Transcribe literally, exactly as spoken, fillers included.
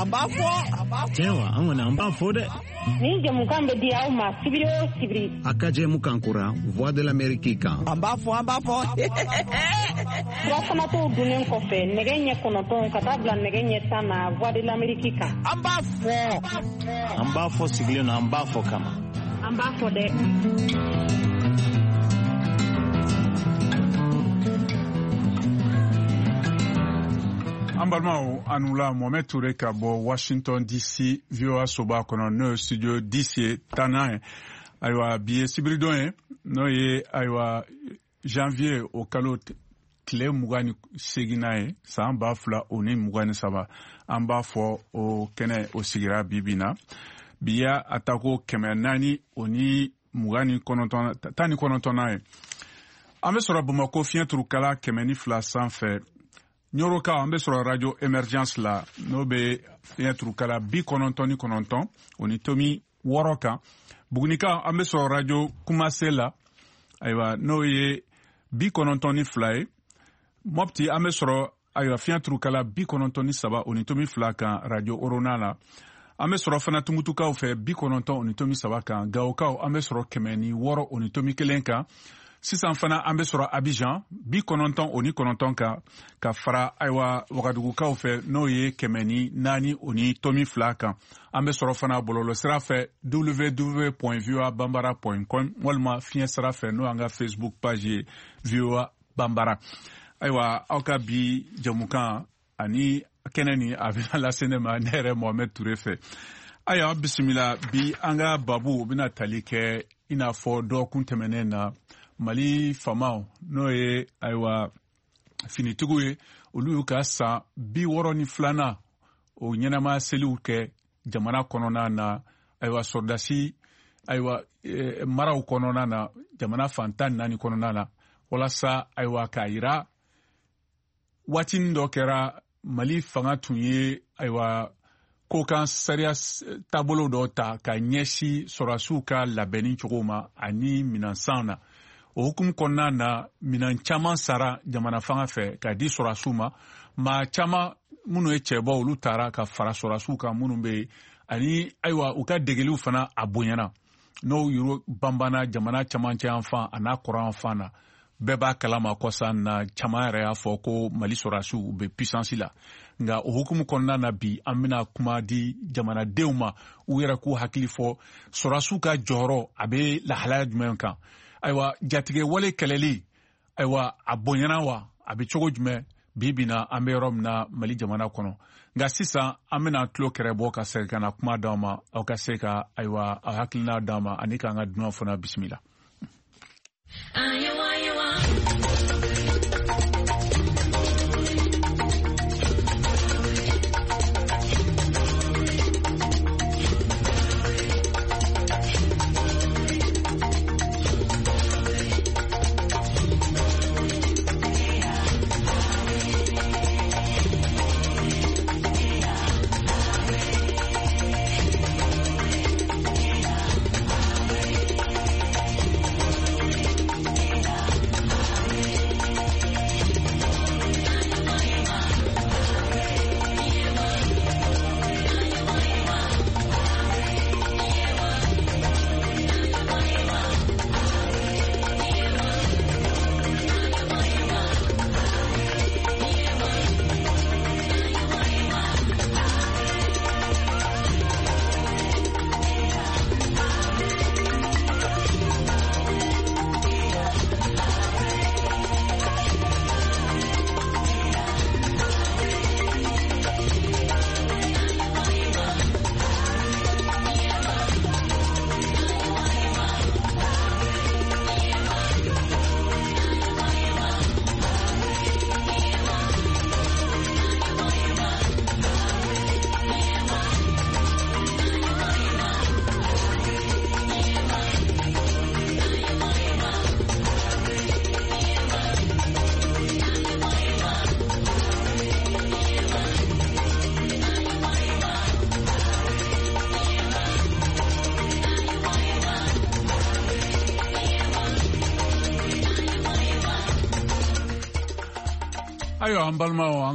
Ambafo. Tewa angona ambafo de. Ni jamukambe di au ma sibiro sibiri. Akaje mukankura Voix de l'Amérique kan. Ambafo ambafo. Wafana to dunen kofe negenye konoton katabla negenye sana Voix de l'Amérique kan. Ambafo. Ambafo siglio na ambafo kama. Ambafo de. Ambalmao anula Mohamed Touré ka bɔ Washington D C V O A soba kɔnɔ n'o ye studio D C tannan ye ayiwa bi ye sibiridon ye n'o ye ayiwa janvier o kalo tile mugan ni seginna ye san ba fila o ni mugan ni saba an b'a fɔ o kɛnɛ o sigira bi bi na bi ya a ta ko kɛmɛ naani o ni mugan ni kɔnɔntɔn tan ni kɔnɔntɔnna ye an bɛ sɔrɔ Bamakɔ fiɲɛ turukala kɛmɛ ni fila sanfɛ Nyoroka an bɛ sɔrɔ radio Emergence la n'o bɛ fiɲɛ turukala bi kɔnɔntɔn ni kɔnɔntɔn o ni tomi wɔɔrɔ kan Bugunika an bɛ sɔrɔ radio Kumase la ayiwa n'o ye bi kɔnɔntɔn ni fila ye Mopti an bɛ sɔrɔ ayiwa fiɲɛ turukala bi kɔnɔntɔn ni saba o ni tomi fila kan radio Orona la an bɛ sɔrɔ fana Tumutukaw fɛ bi kɔnɔntɔn o ni tomi saba kan Gawokaw an bɛ sɔrɔ kɛmɛ ni wɔɔrɔ o ni tomi kelen kan sisan fana an bɛ sɔrɔ Abidjan bi kɔnɔntɔn o ni kɔnɔntɔn kan ka fara ayiwa Wagadugukaw fɛ n'o ye kɛmɛ ni naani o ni tomi fila kan an bɛ sɔrɔ fana bɔlɔlɔsira fɛ w w w point v o a bambara point com walima fiɲɛ sira fɛ n'o y'an ka Facebook page ye V O A Bambara ayiwa aw ka bi jamukan ani kɛnɛ ni a bɛna lase ne ma ne yɛrɛ Mohamed Touré fɛ ayiwa bisimila bi an ka babu bɛna tali kɛ i n'a fɔ dɔgɔkun tɛmɛnen na Mali famaw n'o ye ayiwa finitigiw ye olu y'u ka san bi wɔɔrɔ ni filanan o ɲɛnama seliw kɛ jamana kɔnɔna na ayiwa sɔrɔdasi ayiwa e, maraw kɔnɔna na jamana fantan naani kɔnɔna na walasa ayiwa k'a yira waatinin dɔ kɛra Mali fanga tun ye ayiwa kokan sariya taabolo dɔ ta ka ɲɛsin sɔrɔdasiw ka labɛnni cogo ma ani minansan na o hukumu kɔnɔna na minan caman sara jamana fanga fɛ ka di sɔrɔdasiw ma maa caman minnu ye cɛbɔ olu taara ka fara sɔrɔdasiw kan minnu bɛ yen ani ayiwa u ka degeliw fana a bonyana n'o yoro banbana jamana camancɛ yan fan a n'a kɔrɔ yan fan na bɛɛ b'a kalama kɔsan na caman yɛrɛ y'a fɔ ko Mali sɔrɔdasiw u bɛ puissance la nka o hukumu kɔnɔna na bi an bɛna kuma di jamanadenw ma u yɛrɛ k'u hakili fɔ sɔrɔdasiw ka jɔyɔrɔ a bɛ lahalaya jumɛn kan ayiwa jatigɛ wale kɛlɛli ayiwa a bonyana wa a bɛ cogo jumɛn bi bi na an bɛ yɔrɔ min na Mali jamana kɔnɔ nka sisan an bɛna tulo kɛrɛ bɔ ka segin ka na kuma d'aw ma aw ka se ka ayiwa aw hakilina d'aw ma ani k'an ka dunan fana bisimila. Ayiwa an balimaw